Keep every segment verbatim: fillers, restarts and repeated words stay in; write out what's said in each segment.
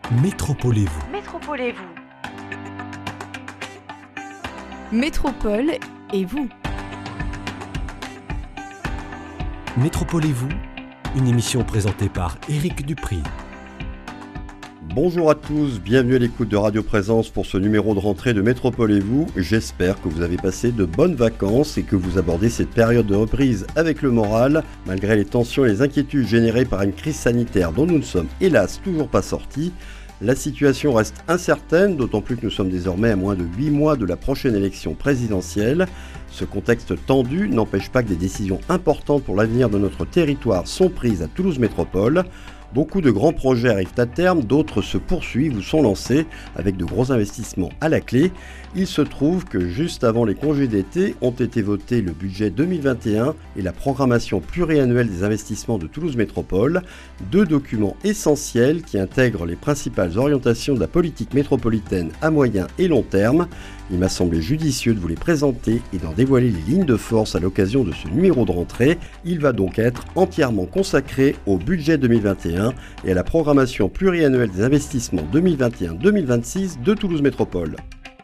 Métropolez-vous. Métropolez-vous. Métropole et vous. Métropolez-vous, une émission présentée par Éric Dupri. Bonjour à tous, bienvenue à l'écoute de Radio Présence pour ce numéro de rentrée de Métropolez-vous. J'espère que vous avez passé de bonnes vacances et que vous abordez cette période de reprise avec le moral, malgré les tensions et les inquiétudes générées par une crise sanitaire dont nous ne sommes hélas toujours pas sortis. La situation reste incertaine, d'autant plus que nous sommes désormais à moins de huit mois de la prochaine élection présidentielle. Ce contexte tendu n'empêche pas que des décisions importantes pour l'avenir de notre territoire sont prises à Toulouse Métropole. Beaucoup de grands projets arrivent à terme, d'autres se poursuivent ou sont lancés avec de gros investissements à la clé. Il se trouve que juste avant les congés d'été ont été votés le budget deux mille vingt et un et la programmation pluriannuelle des investissements de Toulouse Métropole, deux documents essentiels qui intègrent les principales orientations de la politique métropolitaine à moyen et long terme. Il m'a semblé judicieux de vous les présenter et d'en dévoiler les lignes de force à l'occasion de ce numéro de rentrée. Il va donc être entièrement consacré au budget deux mille vingt et un et à la programmation pluriannuelle des investissements deux mille vingt et un deux mille vingt-six de Toulouse Métropole.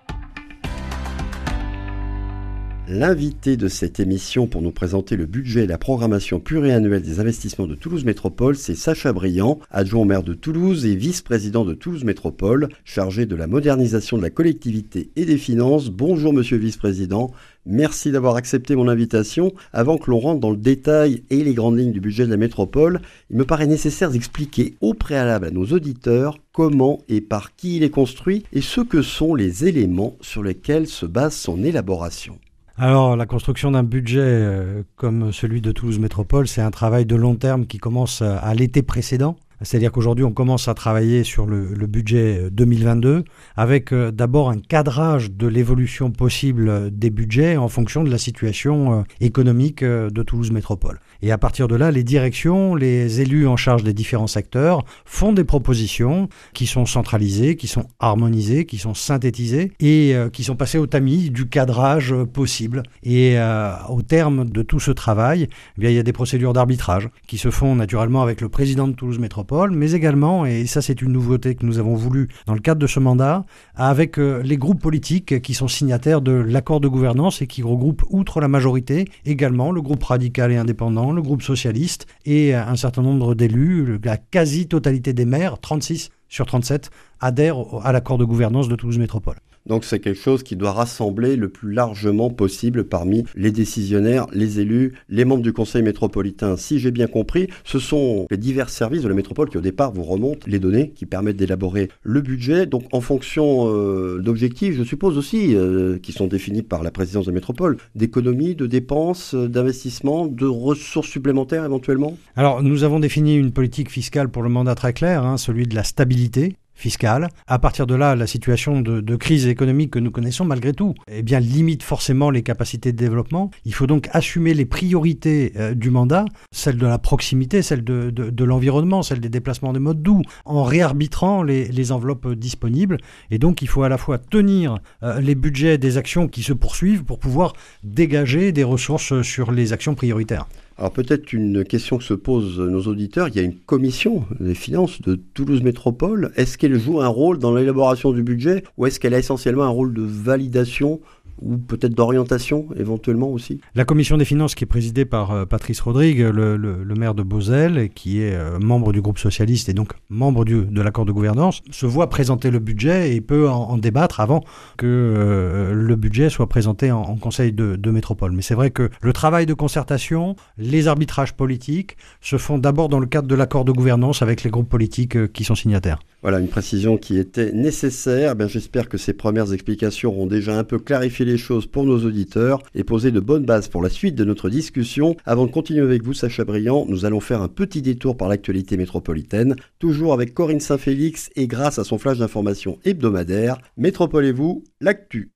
L'invité de cette émission pour nous présenter le budget et la programmation pluriannuelle des investissements de Toulouse Métropole, c'est Sacha Briand, adjoint au maire de Toulouse et vice-président de Toulouse Métropole, chargé de la modernisation de la collectivité et des finances. Bonjour monsieur le vice-président, merci d'avoir accepté mon invitation. Avant que l'on rentre dans le détail et les grandes lignes du budget de la métropole, il me paraît nécessaire d'expliquer au préalable à nos auditeurs comment et par qui il est construit et ce que sont les éléments sur lesquels se base son élaboration. Alors, la construction d'un budget euh, comme celui de Toulouse Métropole, c'est un travail de long terme qui commence à l'été précédent. C'est-à-dire qu'aujourd'hui, on commence à travailler sur le, le budget deux mille vingt-deux avec euh, d'abord un cadrage de l'évolution possible des budgets en fonction de la situation euh, économique euh, de Toulouse Métropole. Et à partir de là, les directions, les élus en charge des différents secteurs font des propositions qui sont centralisées, qui sont harmonisées, qui sont synthétisées et euh, qui sont passées au tamis du cadrage euh, possible. Et euh, au terme de tout ce travail, eh bien, il y a des procédures d'arbitrage qui se font naturellement avec le président de Toulouse Métropole, mais également, et ça c'est une nouveauté que nous avons voulu dans le cadre de ce mandat, avec euh, les groupes politiques qui sont signataires de l'accord de gouvernance et qui regroupent, outre la majorité, également le groupe radical et indépendant, le groupe socialiste et un certain nombre d'élus, la quasi-totalité des maires, trente-six sur trente-sept, adhèrent à l'accord de gouvernance de Toulouse Métropole. Donc c'est quelque chose qui doit rassembler le plus largement possible parmi les décisionnaires, les élus, les membres du conseil métropolitain. Si j'ai bien compris, ce sont les divers services de la métropole qui au départ vous remontent les données qui permettent d'élaborer le budget. Donc en fonction euh, d'objectifs, je suppose aussi, euh, qui sont définis par la présidence de la métropole, d'économies, de dépenses, d'investissements, de ressources supplémentaires éventuellement. Alors nous avons défini une politique fiscale pour le mandat très claire, hein, celui de la stabilité fiscale. À partir de là, la situation de, de crise économique que nous connaissons malgré tout, eh bien, limite forcément les capacités de développement. Il faut donc assumer les priorités euh, du mandat, celle de la proximité, celle de, de, de l'environnement, celle des déplacements de mode doux, en réarbitrant les, les enveloppes disponibles. Et donc, il faut à la fois tenir euh, les budgets des actions qui se poursuivent pour pouvoir dégager des ressources sur les actions prioritaires. Alors peut-être une question que se posent nos auditeurs, il y a une commission des finances de Toulouse Métropole. Est-ce qu'elle joue un rôle dans l'élaboration du budget ou est-ce qu'elle a essentiellement un rôle de validation ou peut-être d'orientation éventuellement aussi? La commission des finances qui est présidée par euh, Patrice Rodrigue, le, le, le maire de Beauzelle, qui est euh, membre du groupe socialiste et donc membre du, de l'accord de gouvernance, se voit présenter le budget et peut en, en débattre avant que euh, le budget soit présenté en, en conseil de, de métropole. Mais c'est vrai que le travail de concertation, les arbitrages politiques se font d'abord dans le cadre de l'accord de gouvernance avec les groupes politiques euh, qui sont signataires. Voilà, une précision qui était nécessaire. Ben, j'espère que ces premières explications auront déjà un peu clarifié les choses pour nos auditeurs et posé de bonnes bases pour la suite de notre discussion. Avant de continuer avec vous, Sacha Briand, nous allons faire un petit détour par l'actualité métropolitaine, toujours avec Corinne Saint-Félix et grâce à son flash d'information hebdomadaire. Métropolez-vous, l'actu.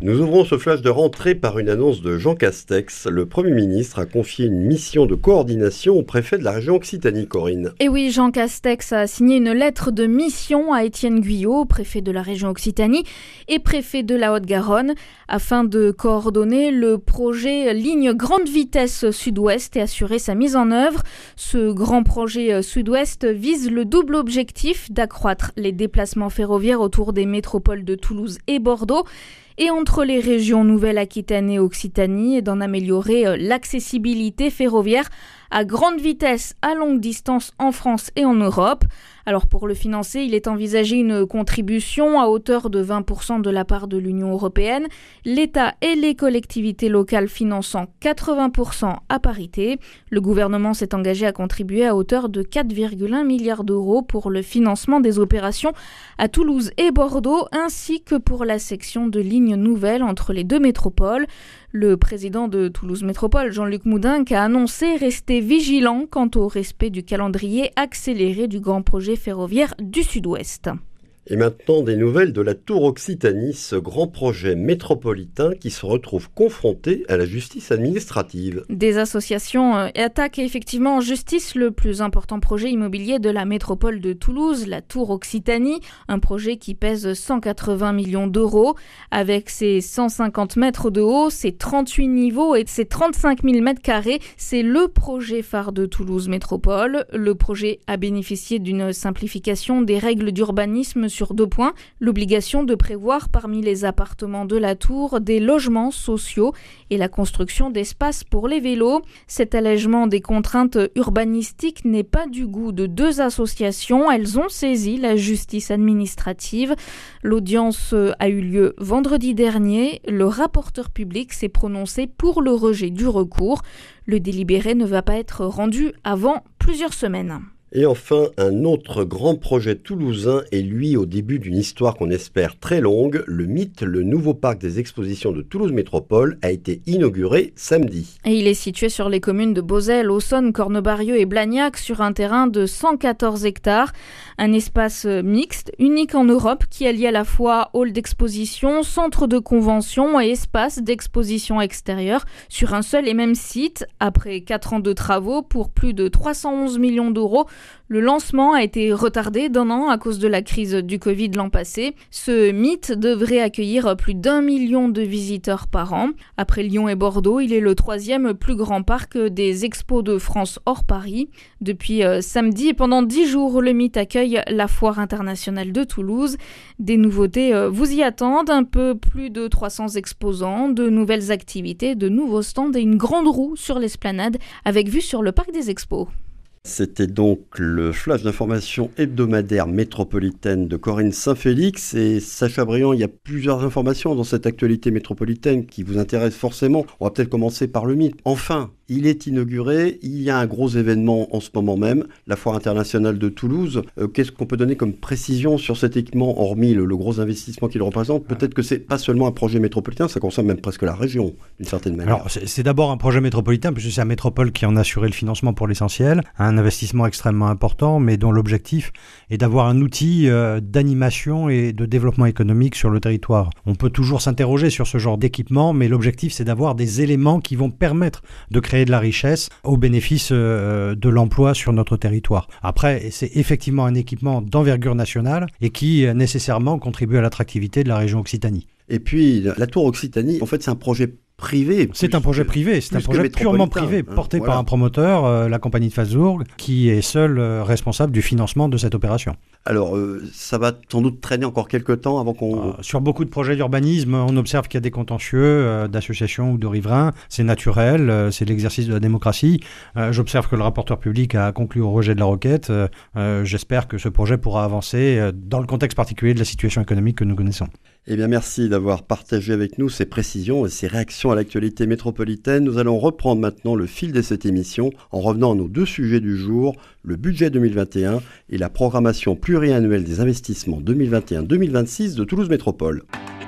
Nous ouvrons ce flash de rentrée par une annonce de Jean Castex. Le Premier ministre a confié une mission de coordination au préfet de la région Occitanie, Corinne. Et oui, Jean Castex a signé une lettre de mission à Étienne Guyot, préfet de la région Occitanie et préfet de la Haute-Garonne, afin de coordonner le projet ligne grande vitesse sud-ouest et assurer sa mise en œuvre. Ce grand projet sud-ouest vise le double objectif d'accroître les déplacements ferroviaires autour des métropoles de Toulouse et Bordeaux et entre les régions Nouvelle-Aquitaine et Occitanie, et d'en améliorer l'accessibilité ferroviaire à grande vitesse à longue distance en France et en Europe. Alors pour le financer, il est envisagé une contribution à hauteur de vingt pour cent de la part de l'Union européenne, l'État et les collectivités locales finançant quatre-vingts pour cent à parité. Le gouvernement s'est engagé à contribuer à hauteur de quatre virgule un milliards d'euros pour le financement des opérations à Toulouse et Bordeaux, ainsi que pour la section de ligne nouvelle entre les deux métropoles. Le président de Toulouse Métropole, Jean-Luc Moudinque, a annoncé rester vigilant quant au respect du calendrier accéléré du grand projet ferroviaire du Sud-Ouest. Et maintenant, des nouvelles de la Tour Occitanie, ce grand projet métropolitain qui se retrouve confronté à la justice administrative. Des associations euh, attaquent effectivement en justice le plus important projet immobilier de la métropole de Toulouse, la Tour Occitanie, un projet qui pèse cent quatre-vingts millions d'euros. Avec ses cent cinquante mètres de haut, ses trente-huit niveaux et ses trente-cinq mille mètres carrés, c'est le projet phare de Toulouse Métropole. Le projet a bénéficié d'une simplification des règles d'urbanisme sur deux points, l'obligation de prévoir parmi les appartements de la tour des logements sociaux et la construction d'espaces pour les vélos. Cet allègement des contraintes urbanistiques n'est pas du goût de deux associations. Elles ont saisi la justice administrative. L'audience a eu lieu vendredi dernier. Le rapporteur public s'est prononcé pour le rejet du recours. Le délibéré ne va pas être rendu avant plusieurs semaines. Et enfin, un autre grand projet toulousain est lui au début d'une histoire qu'on espère très longue. Le mythe, le nouveau parc des expositions de Toulouse Métropole, a été inauguré samedi. Et il est situé sur les communes de Beauzelle, Aussonne, Cornebarieux et Blagnac sur un terrain de cent quatorze hectares. Un espace mixte, unique en Europe, qui allie à la fois hall d'exposition, centre de convention et espace d'exposition extérieure sur un seul et même site. Après quatre ans de travaux pour plus de trois cent onze millions d'euros, le lancement a été retardé d'un an à cause de la crise du Covid l'an passé. Ce mythe devrait accueillir plus d'un million de visiteurs par an. Après Lyon et Bordeaux, il est le troisième plus grand parc des expos de France hors Paris. Depuis euh, samedi et pendant dix jours, le mythe accueille la Foire internationale de Toulouse. Des nouveautés euh, vous y attendent, un peu plus de trois cents exposants, de nouvelles activités, de nouveaux stands et une grande roue sur l'esplanade avec vue sur le parc des expos. C'était donc le flash d'information hebdomadaire métropolitaine de Corinne Saint-Félix. Et Sacha Briand, il y a plusieurs informations dans cette actualité métropolitaine qui vous intéressent forcément. On va peut-être commencer par le mythe. Enfin, il est inauguré, il y a un gros événement en ce moment même, la Foire internationale de Toulouse. Euh, qu'est-ce qu'on peut donner comme précision sur cet équipement, hormis le, le gros investissement qu'il représente? Peut-être que c'est pas seulement un projet métropolitain, ça concerne même presque la région, d'une certaine manière. Alors, c'est, c'est d'abord un projet métropolitain, puisque c'est la métropole qui en a assuré le financement pour l'essentiel. Un investissement extrêmement important, mais dont l'objectif est d'avoir un outil euh, d'animation et de développement économique sur le territoire. On peut toujours s'interroger sur ce genre d'équipement, mais l'objectif, c'est d'avoir des éléments qui vont permettre de créer de la richesse au bénéfice euh, de l'emploi sur notre territoire. Après, c'est effectivement un équipement d'envergure nationale et qui euh, nécessairement contribue à l'attractivité de la région Occitanie. Et puis, la Tour Occitanie, en fait, c'est un projet privé. C'est un projet que, privé, c'est un projet purement privé, hein, porté voilà. par un promoteur, euh, la compagnie de Falzburg, qui est seul euh, responsable du financement de cette opération. Alors, euh, ça va sans doute traîner encore quelques temps avant qu'on... Euh, sur beaucoup de projets d'urbanisme, on observe qu'il y a des contentieux euh, d'associations ou de riverains. C'est naturel, euh, c'est l'exercice de la démocratie. Euh, j'observe que le rapporteur public a conclu au rejet de la requête. Euh, euh, j'espère que ce projet pourra avancer euh, dans le contexte particulier de la situation économique que nous connaissons. Eh bien, merci d'avoir partagé avec nous ces précisions et ces réactions à l'actualité métropolitaine. Nous allons reprendre maintenant le fil de cette émission en revenant à nos deux sujets du jour, le budget deux mille vingt et un et la programmation pluriannuelle des investissements deux mille vingt et un deux mille vingt-six de Toulouse Métropole.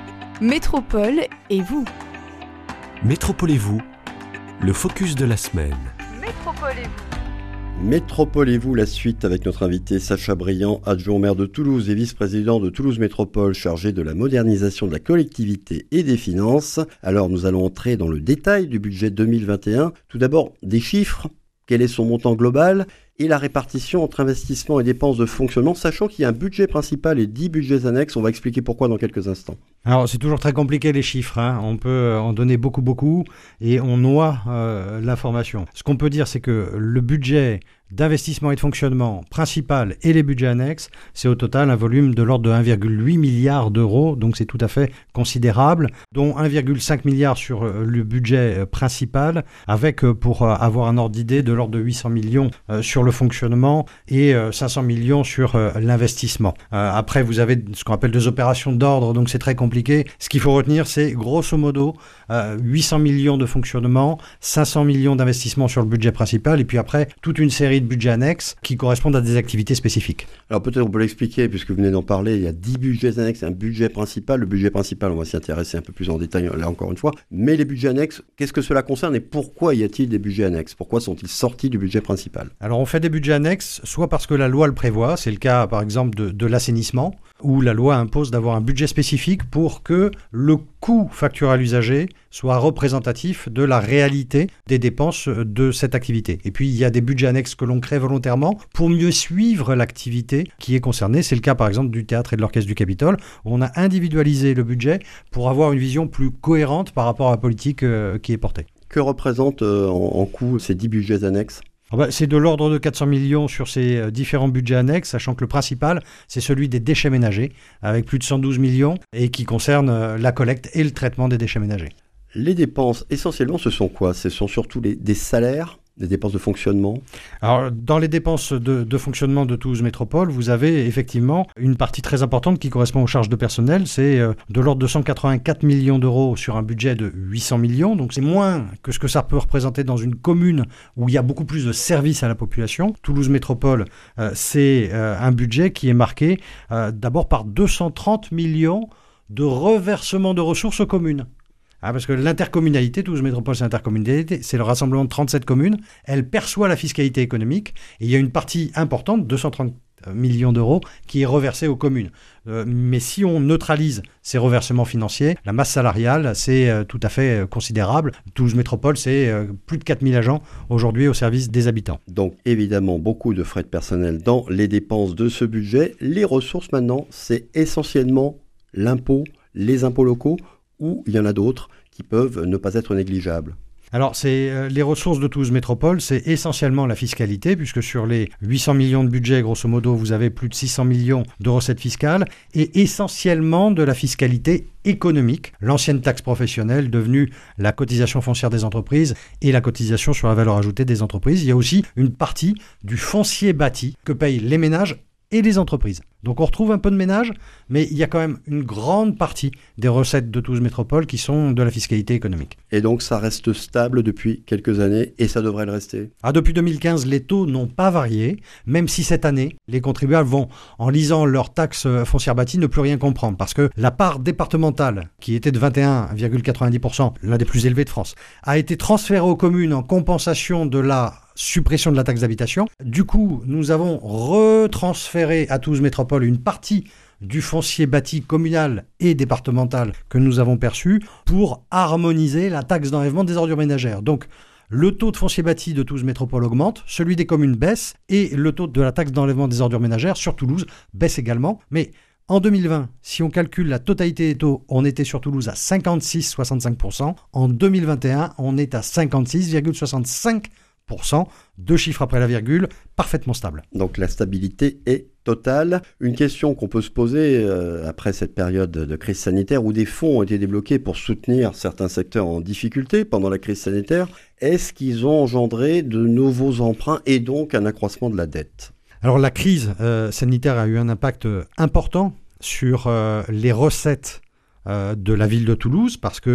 Métropole et vous. Métropole et vous, le focus de la semaine. Métropole et vous. Métropolez-vous la suite avec notre invité Sacha Briand, adjoint au maire de Toulouse et vice-président de Toulouse Métropole chargé de la modernisation de la collectivité et des finances. Alors nous allons entrer dans le détail du budget deux mille vingt et un. Tout d'abord, des chiffres. Quel est son montant global et la répartition entre investissements et dépenses de fonctionnement, sachant qu'il y a un budget principal et dix budgets annexes. On va expliquer pourquoi dans quelques instants. Alors, c'est toujours très compliqué les chiffres. Hein. On peut en donner beaucoup, beaucoup et on noie euh, l'information. Ce qu'on peut dire, c'est que le budget d'investissement et de fonctionnement principal et les budgets annexes, c'est au total un volume de l'ordre de un virgule huit milliard d'euros, donc c'est tout à fait considérable, dont un virgule cinq milliard sur le budget principal, avec, pour avoir un ordre d'idée, de l'ordre de huit cents millions sur le fonctionnement et cinq cents millions sur l'investissement. Après, vous avez ce qu'on appelle des opérations d'ordre, donc c'est très compliqué. Ce qu'il faut retenir, c'est grosso modo huit cents millions de fonctionnement, cinq cents millions d'investissement sur le budget principal, et puis après, toute une série de budgets annexes qui correspondent à des activités spécifiques. Alors peut-être on peut l'expliquer puisque vous venez d'en parler, il y a dix budgets annexes et un budget principal. Le budget principal, on va s'y intéresser un peu plus en détail là encore une fois. Mais les budgets annexes, qu'est-ce que cela concerne et pourquoi y a-t-il des budgets annexes? Pourquoi sont-ils sortis du budget principal? Alors on fait des budgets annexes soit parce que la loi le prévoit, c'est le cas par exemple de, de l'assainissement, où la loi impose d'avoir un budget spécifique pour que le coût facturé à l'usager soit représentatif de la réalité des dépenses de cette activité. Et puis il y a des budgets annexes que l'on crée volontairement pour mieux suivre l'activité qui est concernée. C'est le cas par exemple du théâtre et de l'orchestre du Capitole, où on a individualisé le budget pour avoir une vision plus cohérente par rapport à la politique euh, qui est portée. Que représentent euh, en, en coût ces dix budgets annexes? Ah bah, c'est de l'ordre de quatre cents millions sur ces euh, différents budgets annexes, sachant que le principal, c'est celui des déchets ménagers, avec plus de cent douze millions, et qui concerne euh, la collecte et le traitement des déchets ménagers. Les dépenses, essentiellement, ce sont quoi? Ce sont surtout les, des salaires, des dépenses de fonctionnement? Alors, dans les dépenses de, de fonctionnement de Toulouse Métropole, vous avez effectivement une partie très importante qui correspond aux charges de personnel. C'est euh, de l'ordre de cent quatre-vingt-quatre millions d'euros sur un budget de huit cents millions. Donc, c'est moins que ce que ça peut représenter dans une commune où il y a beaucoup plus de services à la population. Toulouse Métropole, euh, c'est euh, un budget qui est marqué euh, d'abord par deux cent trente millions de reversement de ressources aux communes. Ah, parce que l'intercommunalité, Toulouse Métropole, c'est l'intercommunalité, c'est le rassemblement de trente-sept communes. Elle perçoit la fiscalité économique et il y a une partie importante, deux cent trente millions d'euros, qui est reversée aux communes. Euh, mais si on neutralise ces reversements financiers, la masse salariale, c'est euh, tout à fait euh, considérable. Toulouse Métropole, c'est euh, plus de quatre mille agents aujourd'hui au service des habitants. Donc évidemment, beaucoup de frais de personnel dans les dépenses de ce budget. Les ressources maintenant, c'est essentiellement l'impôt, les impôts locaux, ou il y en a d'autres qui peuvent ne pas être négligeables? Alors, c'est, euh, les ressources de Toulouse Métropole, c'est essentiellement la fiscalité, puisque sur les huit cents millions de budget, grosso modo, vous avez plus de six cents millions de recettes fiscales, et essentiellement de la fiscalité économique, l'ancienne taxe professionnelle devenue la cotisation foncière des entreprises et la cotisation sur la valeur ajoutée des entreprises. Il y a aussi une partie du foncier bâti que payent les ménages et les entreprises. Donc on retrouve un peu de ménage, mais il y a quand même une grande partie des recettes de Toulouse Métropole qui sont de la fiscalité économique. Et donc ça reste stable depuis quelques années et ça devrait le rester? Ah, depuis deux mille quinze, les taux n'ont pas varié, même si cette année, les contribuables vont, en lisant leur taxe foncière bâtie, ne plus rien comprendre, parce que la part départementale, qui était de vingt et un virgule quatre-vingt-dix pour cent, l'un des plus élevés de France, a été transférée aux communes en compensation de la suppression de la taxe d'habitation. Du coup, nous avons retransféré à Toulouse Métropole une partie du foncier bâti communal et départemental que nous avons perçu pour harmoniser la taxe d'enlèvement des ordures ménagères. Donc, le taux de foncier bâti de Toulouse Métropole augmente, celui des communes baisse et le taux de la taxe d'enlèvement des ordures ménagères sur Toulouse baisse également. Mais en deux mille vingt, si on calcule la totalité des taux, on était sur Toulouse à cinquante-six virgule soixante-cinq pour cent. En deux mille vingt et un, on est à cinquante-six virgule soixante-cinq pour cent, deux chiffres après la virgule, parfaitement stable. Donc la stabilité est totale. Une question qu'on peut se poser euh, après cette période de crise sanitaire où des fonds ont été débloqués pour soutenir certains secteurs en difficulté pendant la crise sanitaire, est-ce qu'ils ont engendré de nouveaux emprunts et donc un accroissement de la dette? Alors la crise euh, sanitaire a eu un impact important sur euh, les recettes euh, de la ville de Toulouse parce que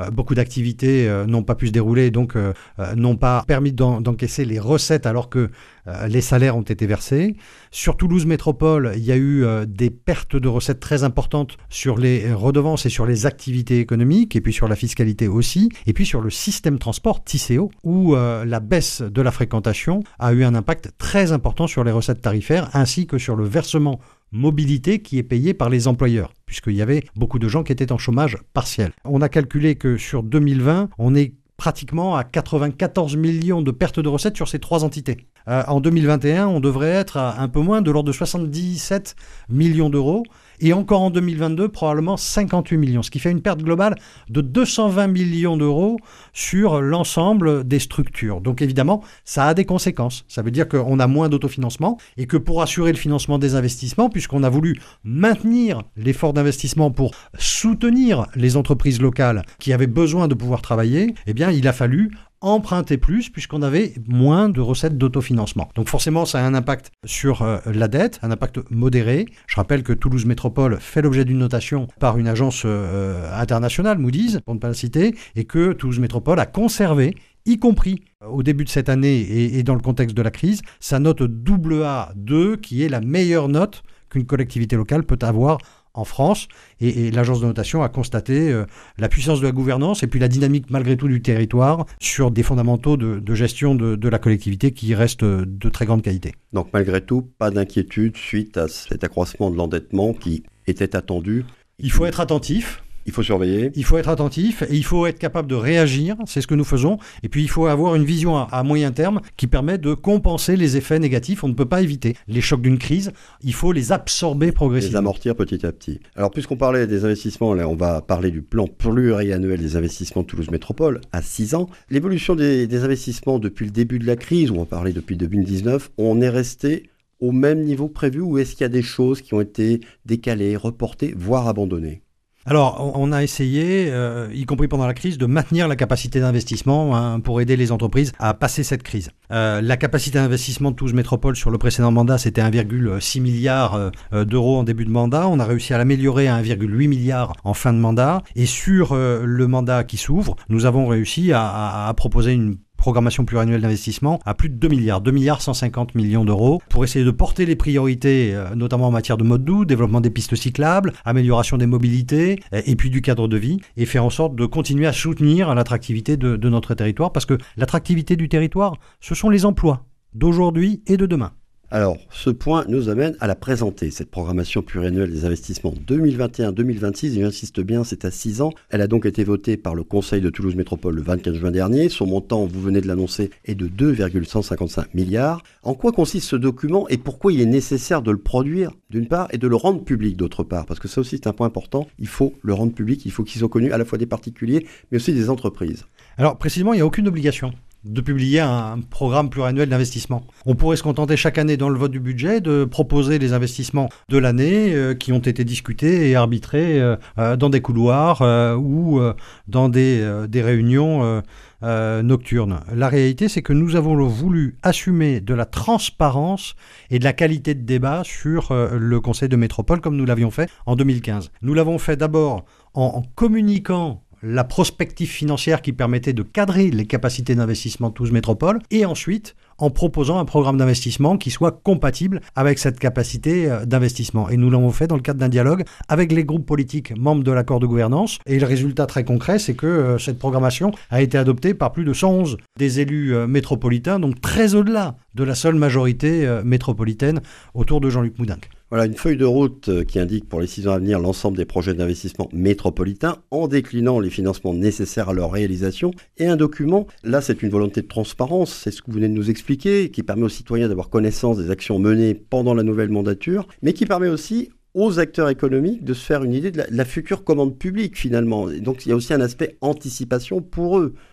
euh, beaucoup d'activités euh, n'ont pas pu se dérouler, donc euh, euh, n'ont pas permis d'en, d'encaisser les recettes alors que euh, les salaires ont été versés. Sur Toulouse Métropole, il y a eu euh, des pertes de recettes très importantes sur les redevances et sur les activités économiques, et puis sur la fiscalité aussi, et puis sur le système transport, T I C O, où euh, la baisse de la fréquentation a eu un impact très important sur les recettes tarifaires, ainsi que sur le versement mobilité qui est payé par les employeurs, puisqu'il y avait beaucoup de gens qui étaient en chômage partiel. On a calculé que sur deux mille vingt, on est pratiquement à quatre-vingt-quatorze millions de pertes de recettes sur ces trois entités. Euh, en deux mille vingt et un, on devrait être à un peu moins de l'ordre de soixante-dix-sept millions d'euros, et encore en deux mille vingt-deux, probablement cinquante-huit millions, ce qui fait une perte globale de deux cent vingt millions d'euros sur l'ensemble des structures. Donc évidemment, ça a des conséquences. Ça veut dire qu'on a moins d'autofinancement et que pour assurer le financement des investissements, puisqu'on a voulu maintenir l'effort d'investissement pour soutenir les entreprises locales qui avaient besoin de pouvoir travailler, eh bien, il a fallu emprunter plus puisqu'on avait moins de recettes d'autofinancement. Donc forcément, ça a un impact sur euh, la dette, un impact modéré. Je rappelle que Toulouse Métropole fait l'objet d'une notation par une agence euh, internationale, Moody's, pour ne pas la citer, et que Toulouse Métropole a conservé, y compris au début de cette année et, et dans le contexte de la crise, sa note double A deux, qui est la meilleure note qu'une collectivité locale peut avoir en France, et, et l'agence de notation a constaté euh, la puissance de la gouvernance et puis la dynamique malgré tout du territoire sur des fondamentaux de, de gestion de, de la collectivité qui restent de très grande qualité. Donc malgré tout, pas d'inquiétude suite à cet accroissement de l'endettement qui était attendu. Il faut être attentif. Il faut surveiller. Il faut être attentif et il faut être capable de réagir, c'est ce que nous faisons. Et puis il faut avoir une vision à, à moyen terme qui permet de compenser les effets négatifs. On ne peut pas éviter les chocs d'une crise, il faut les absorber progressivement. Les amortir petit à petit. Alors puisqu'on parlait des investissements, là on va parler du plan pluriannuel des investissements de Toulouse Métropole à six ans. L'évolution des, des investissements depuis le début de la crise, où on parlait depuis deux mille dix-neuf, on est resté au même niveau prévu ou est-ce qu'il y a des choses qui ont été décalées, reportées, voire abandonnées ? Alors, on a essayé, euh, y compris pendant la crise, de maintenir la capacité d'investissement hein, pour aider les entreprises à passer cette crise. Euh, la capacité d'investissement de Toulouse Métropole sur le précédent mandat, c'était un virgule six milliard euh, d'euros en début de mandat. On a réussi à l'améliorer à un virgule huit milliard en fin de mandat. Et sur euh, le mandat qui s'ouvre, nous avons réussi à, à, à proposer une programmation pluriannuelle d'investissement à plus de deux milliards, deux milliards cent cinquante millions d'euros pour essayer de porter les priorités, euh, notamment en matière de mode doux, développement des pistes cyclables, amélioration des mobilités euh, et puis du cadre de vie et faire en sorte de continuer à soutenir l'attractivité de, de notre territoire parce que l'attractivité du territoire, ce sont les emplois d'aujourd'hui et de demain. Alors, ce point nous amène à la présenter, cette programmation pluriannuelle des investissements deux mille vingt et un deux mille vingt-six, et j'insiste bien, c'est à six ans. Elle a donc été votée par le Conseil de Toulouse Métropole le vingt-quatre juin dernier. Son montant, vous venez de l'annoncer, est de deux virgule cent cinquante-cinq milliards. En quoi consiste ce document et pourquoi il est nécessaire de le produire, d'une part, et de le rendre public, d'autre part ? Parce que ça aussi, c'est un point important. Il faut le rendre public, il faut qu'il soit connu à la fois des particuliers, mais aussi des entreprises. Alors, précisément, il n'y a aucune obligation de publier un programme pluriannuel d'investissement. On pourrait se contenter chaque année dans le vote du budget de proposer les investissements de l'année euh, qui ont été discutés et arbitrés euh, euh, dans des couloirs euh, ou euh, dans des, euh, des réunions euh, euh, nocturnes. La réalité, c'est que nous avons voulu assumer de la transparence et de la qualité de débat sur euh, le Conseil de métropole comme nous l'avions fait en deux mille quinze. Nous l'avons fait d'abord en, en communiquant la prospective financière qui permettait de cadrer les capacités d'investissement de Toulouse Métropole, et ensuite en proposant un programme d'investissement qui soit compatible avec cette capacité d'investissement. Et nous l'avons fait dans le cadre d'un dialogue avec les groupes politiques membres de l'accord de gouvernance. Et le résultat très concret, c'est que euh, cette programmation a été adoptée par plus de cent onze des élus euh, métropolitains, donc très au-delà de la seule majorité euh, métropolitaine autour de Jean-Luc Moudenc. Voilà une feuille de route qui indique pour les six ans à venir l'ensemble des projets d'investissement métropolitains en déclinant les financements nécessaires à leur réalisation et un document, là c'est une volonté de transparence, c'est ce que vous venez de nous expliquer, qui permet aux citoyens d'avoir connaissance des actions menées pendant la nouvelle mandature, mais qui permet aussi aux acteurs économiques de se faire une idée de la, de la future commande publique finalement. Et donc il y a aussi un aspect anticipation pour eux.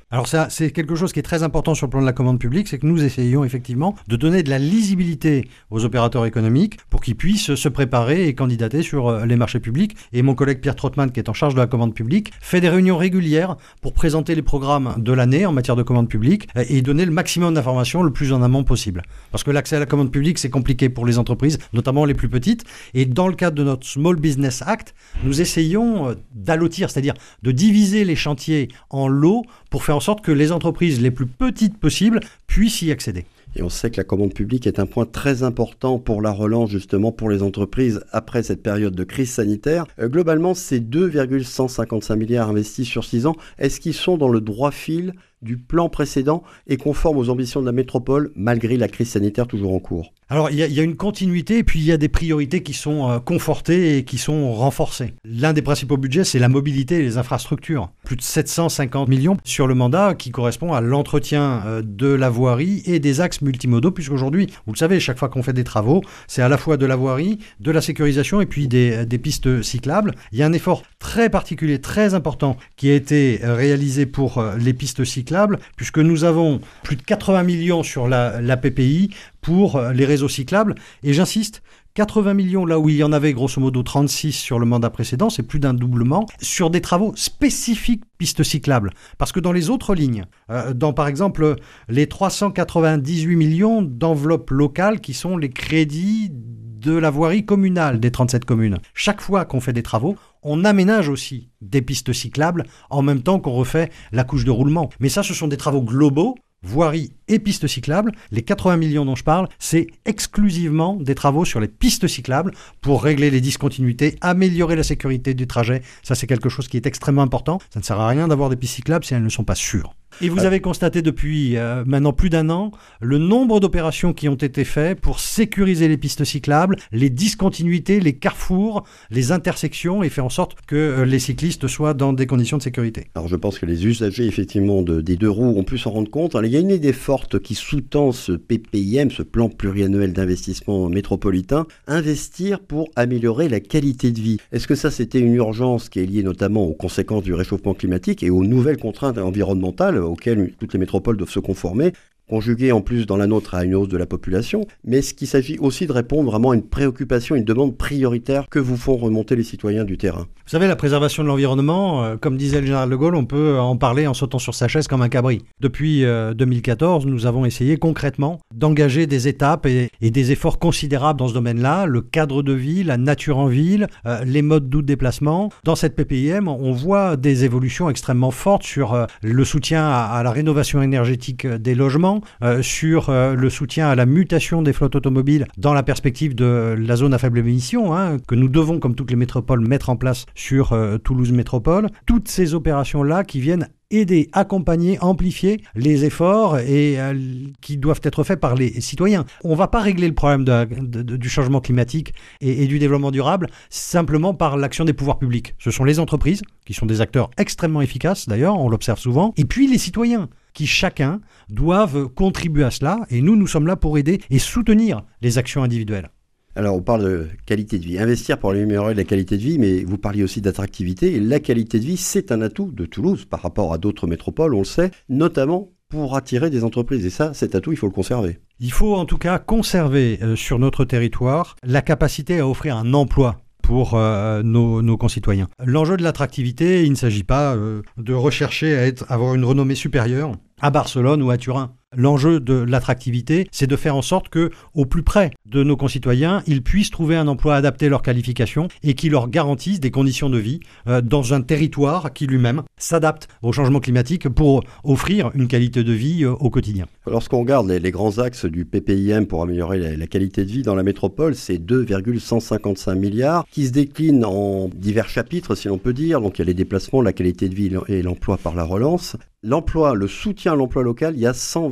Alors ça, c'est quelque chose qui est très important sur le plan de la commande publique, c'est que nous essayons effectivement de donner de la lisibilité aux opérateurs économiques pour qu'ils puissent se préparer et candidater sur les marchés publics. Et mon collègue Pierre Trottmann, qui est en charge de la commande publique, fait des réunions régulières pour présenter les programmes de l'année en matière de commande publique et donner le maximum d'informations le plus en amont possible. Parce que l'accès à la commande publique, c'est compliqué pour les entreprises, notamment les plus petites. Et dans le cadre de notre Small Business Act, nous essayons d'allotir, c'est-à-dire de diviser les chantiers en lots pour faire en sorte que les entreprises les plus petites possibles puissent y accéder. Et on sait que la commande publique est un point très important pour la relance, justement, pour les entreprises après cette période de crise sanitaire. Euh, globalement, c'est deux virgule cent cinquante-cinq milliards investis sur six ans. Est-ce qu'ils sont dans le droit fil du plan précédent et conformes aux ambitions de la métropole, malgré la crise sanitaire toujours en cours? Alors, il y, y a une continuité et puis il y a des priorités qui sont euh, confortées et qui sont renforcées. L'un des principaux budgets, c'est la mobilité et les infrastructures. Plus de sept cent cinquante millions sur le mandat qui correspond à l'entretien euh, de la voirie et des axes multimodaux, puisqu'aujourd'hui, vous le savez, chaque fois qu'on fait des travaux, c'est à la fois de la voirie, de la sécurisation et puis des, des pistes cyclables. Il y a un effort très particulier, très important qui a été réalisé pour euh, les pistes cyclables, puisque nous avons plus de quatre-vingts millions sur la, la P P I pour les réseaux cyclables. Et j'insiste, quatre-vingts millions là où il y en avait grosso modo trente-six sur le mandat précédent, c'est plus d'un doublement, sur des travaux spécifiques pistes cyclables. Parce que dans les autres lignes, euh, dans par exemple les trois cent quatre-vingt-dix-huit millions d'enveloppes locales qui sont les crédits de la voirie communale des trente-sept communes, chaque fois qu'on fait des travaux, on aménage aussi des pistes cyclables en même temps qu'on refait la couche de roulement. Mais ça, ce sont des travaux globaux, voirie et pistes cyclables. Les quatre-vingts millions dont je parle, c'est exclusivement des travaux sur les pistes cyclables pour régler les discontinuités, améliorer la sécurité du trajet. Ça, c'est quelque chose qui est extrêmement important. Ça ne sert à rien d'avoir des pistes cyclables si elles ne sont pas sûres. Et vous avez constaté depuis euh, maintenant plus d'un an le nombre d'opérations qui ont été faites pour sécuriser les pistes cyclables, les discontinuités, les carrefours, les intersections et faire en sorte que euh, les cyclistes soient dans des conditions de sécurité. Alors je pense que les usagers effectivement de, des deux roues ont pu s'en rendre compte. Alors, il y a une idée forte qui sous-tend ce P P I M, ce plan pluriannuel d'investissement métropolitain, investir pour améliorer la qualité de vie. Est-ce que ça c'était une urgence qui est liée notamment aux conséquences du réchauffement climatique et aux nouvelles contraintes environnementales auxquelles toutes les métropoles doivent se conformer, conjugué en plus dans la nôtre à une hausse de la population, mais est-ce qu'il s'agit aussi de répondre vraiment à une préoccupation, une demande prioritaire que vous font remonter les citoyens du terrain? Vous savez, la préservation de l'environnement, euh, comme disait le général de Gaulle, on peut en parler en sautant sur sa chaise comme un cabri. Depuis euh, deux mille quatorze, nous avons essayé concrètement d'engager des étapes et, et des efforts considérables dans ce domaine-là, le cadre de vie, la nature en ville, euh, les modes doux de déplacement. Dans cette P P I M, on voit des évolutions extrêmement fortes sur euh, le soutien à, à la rénovation énergétique des logements, Euh, sur euh, le soutien à la mutation des flottes automobiles dans la perspective de la zone à faible émission, hein, que nous devons, comme toutes les métropoles, mettre en place sur euh, Toulouse Métropole. Toutes ces opérations-là qui viennent aider, accompagner, amplifier les efforts et euh, qui doivent être faits par les citoyens. On ne va pas régler le problème de, de, de, du changement climatique et, et du développement durable simplement par l'action des pouvoirs publics. Ce sont les entreprises, qui sont des acteurs extrêmement efficaces d'ailleurs, on l'observe souvent, et puis les citoyens, qui chacun doivent contribuer à cela. Et nous, nous sommes là pour aider et soutenir les actions individuelles. Alors, on parle de qualité de vie. Investir pour améliorer la qualité de vie, mais vous parliez aussi d'attractivité. Et la qualité de vie, c'est un atout de Toulouse par rapport à d'autres métropoles, on le sait, notamment pour attirer des entreprises. Et ça, cet atout, il faut le conserver. Il faut en tout cas conserver euh, sur notre territoire la capacité à offrir un emploi pour euh, nos, nos concitoyens. L'enjeu de l'attractivité, il ne s'agit pas euh, de rechercher à être, avoir une renommée supérieure à Barcelone ou à Turin. L'enjeu de l'attractivité, c'est de faire en sorte que, au plus près de nos concitoyens, ils puissent trouver un emploi adapté à leurs qualifications et qui leur garantisse des conditions de vie euh, dans un territoire qui lui-même s'adapte au changement climatique pour offrir une qualité de vie euh, au quotidien. Lorsqu'on regarde les, les grands axes du P P I M pour améliorer la, la qualité de vie dans la métropole, c'est deux virgule cent cinquante-cinq milliards qui se déclinent en divers chapitres, si l'on peut dire. Donc il y a les déplacements, la qualité de vie et l'emploi par la relance. L'emploi, le soutien à l'emploi local, il y a cent vingt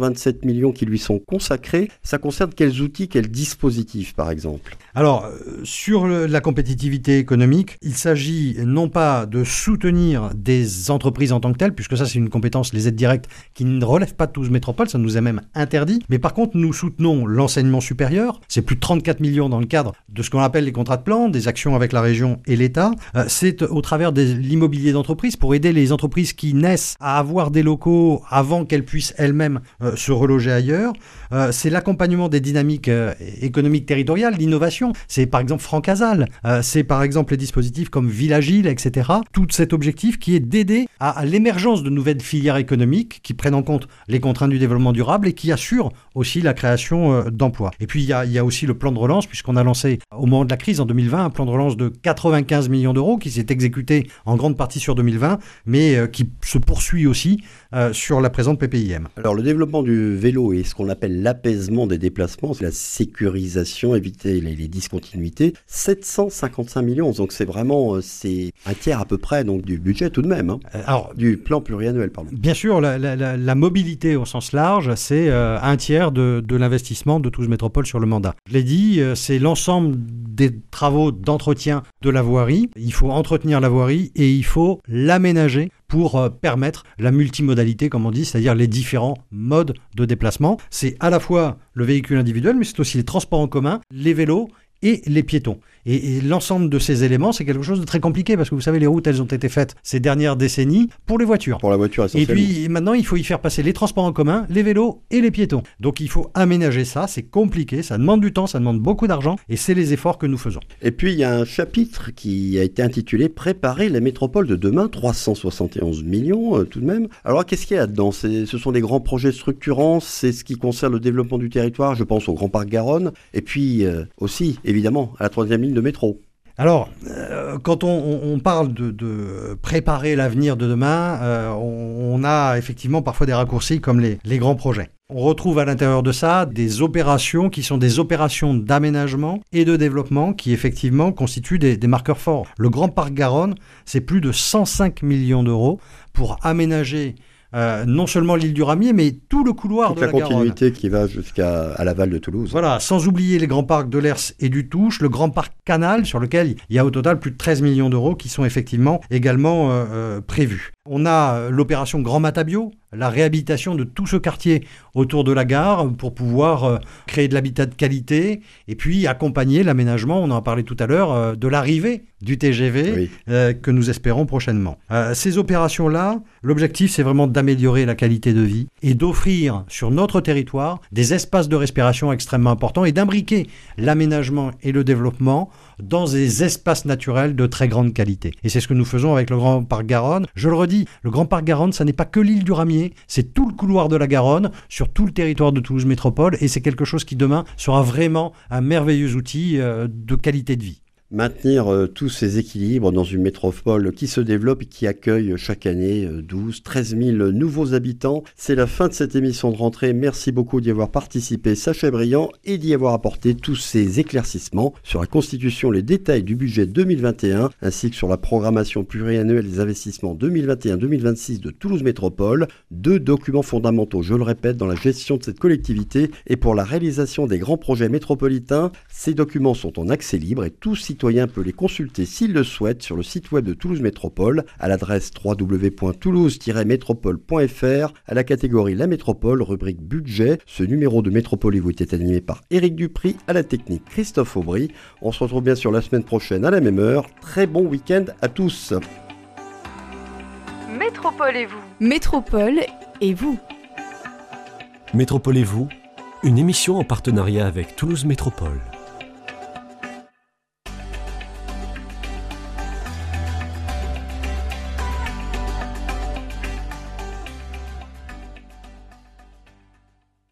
vingt-sept millions qui lui sont consacrés. Ça concerne quels outils, quels dispositifs par exemple ? Alors, euh, sur le, la compétitivité économique, il s'agit non pas de soutenir des entreprises en tant que telles, puisque ça c'est une compétence, les aides directes, qui ne relèvent pas de Toulouse Métropole, ça nous est même interdit. Mais par contre, nous soutenons l'enseignement supérieur, c'est plus de trente-quatre millions dans le cadre de ce qu'on appelle les contrats de plan, des actions avec la région et l'État. Euh, c'est au travers de l'immobilier d'entreprise pour aider les entreprises qui naissent à avoir des locaux avant qu'elles puissent elles-mêmes euh, se reloger ailleurs. Euh, c'est l'accompagnement des dynamiques euh, économiques territoriales, l'innovation. C'est par exemple Francasal, euh, c'est par exemple les dispositifs comme Villagile, et cetera. Tout cet objectif qui est d'aider à, à l'émergence de nouvelles filières économiques qui prennent en compte les contraintes du développement durable et qui assurent aussi la création euh, d'emplois. Et puis il y a, il y a aussi le plan de relance, puisqu'on a lancé au moment de la crise en deux mille vingt un plan de relance de quatre-vingt-quinze millions d'euros qui s'est exécuté en grande partie sur deux mille vingt, mais euh, qui se poursuit aussi euh, sur la présente P P I M. Alors le développement du vélo et ce qu'on appelle l'apaisement des déplacements, c'est la sécurisation, éviter les, les discontinuités, sept cent cinquante-cinq millions, donc c'est vraiment c'est un tiers à peu près donc, du budget tout de même, hein. Alors, du plan pluriannuel. Pardon. Bien sûr, la, la, la, la mobilité au sens large, c'est euh, un tiers de, de l'investissement de Toulouse Métropole sur le mandat. Je l'ai dit, euh, c'est l'ensemble des travaux d'entretien de la voirie. Il faut entretenir la voirie et il faut l'aménager pour euh, permettre la multimodalité, comme on dit, c'est-à-dire les différents modes de déplacement. C'est à la fois le véhicule individuel, mais c'est aussi les transports en commun, les vélos et les piétons. Et, et l'ensemble de ces éléments, c'est quelque chose de très compliqué parce que vous savez, les routes, elles ont été faites ces dernières décennies pour les voitures. Pour la voiture, essentiellement. Et puis maintenant, il faut y faire passer les transports en commun, les vélos et les piétons. Donc il faut aménager ça, c'est compliqué, ça demande du temps, ça demande beaucoup d'argent et c'est les efforts que nous faisons. Et puis il y a un chapitre qui a été intitulé « Préparer la métropole de demain », trois cent soixante et onze millions euh, tout de même. Alors qu'est-ce qu'il y a là-dedans ? c'est, Ce sont des grands projets structurants, c'est ce qui concerne le développement du territoire, je pense au Grand Parc Garonne, et puis euh, aussi, évidemment, à la troisième ligne de métro. Alors, euh, quand on, on parle de, de préparer l'avenir de demain, euh, on, on a effectivement parfois des raccourcis comme les, les grands projets. On retrouve à l'intérieur de ça des opérations qui sont des opérations d'aménagement et de développement qui effectivement constituent des, des marqueurs forts. Le Grand Parc Garonne, c'est plus de cent cinq millions d'euros pour aménager Euh, non seulement l'île du Ramier, mais tout le couloir Toute de la, la Garonne. continuité qui va jusqu'à à l'aval de Toulouse. Voilà, sans oublier les grands parcs de l'Hers et du Touche, le grand parc Canal, sur lequel il y a au total plus de treize millions d'euros qui sont effectivement également euh, euh, prévus. On a l'opération Grand Matabio, la réhabilitation de tout ce quartier autour de la gare pour pouvoir euh, créer de l'habitat de qualité et puis accompagner l'aménagement, on en a parlé tout à l'heure, euh, de l'arrivée du T G V oui. euh, que nous espérons prochainement. Euh, ces opérations-là, l'objectif c'est vraiment d'améliorer la qualité de vie et d'offrir sur notre territoire des espaces de respiration extrêmement importants et d'imbriquer l'aménagement et le développement dans des espaces naturels de très grande qualité. Et c'est ce que nous faisons avec le Grand Parc Garonne. Je le redis, le Grand Parc Garonne, ça n'est pas que l'île du Ramier, c'est tout le couloir de la Garonne, sur tout le territoire de Toulouse Métropole, et c'est quelque chose qui demain sera vraiment un merveilleux outil euh, de qualité de vie. Maintenir euh, tous ces équilibres dans une métropole qui se développe et qui accueille chaque année euh, douze, treize mille nouveaux habitants. C'est la fin de cette émission de rentrée. Merci beaucoup d'y avoir participé, Sacha Briand, et d'y avoir apporté tous ces éclaircissements sur la constitution, les détails du budget deux mille vingt et un, ainsi que sur la programmation pluriannuelle des investissements deux mille vingt et un deux mille vingt-six de Toulouse Métropole. Deux documents fondamentaux, je le répète, dans la gestion de cette collectivité et pour la réalisation des grands projets métropolitains. Ces documents sont en accès libre et tous citoyen peut les consulter s'il le souhaite sur le site web de Toulouse Métropole à l'adresse w w w point toulouse tiret métropole point f r à la catégorie La Métropole, rubrique budget. Ce numéro de Métropole-vous était animé par Éric Dupry, à la technique Christophe Aubry. On se retrouve bien sûr la semaine prochaine à la même heure. Très bon week-end à tous. Métropole et vous. Métropole et vous. Métropole et vous, une émission en partenariat avec Toulouse Métropole.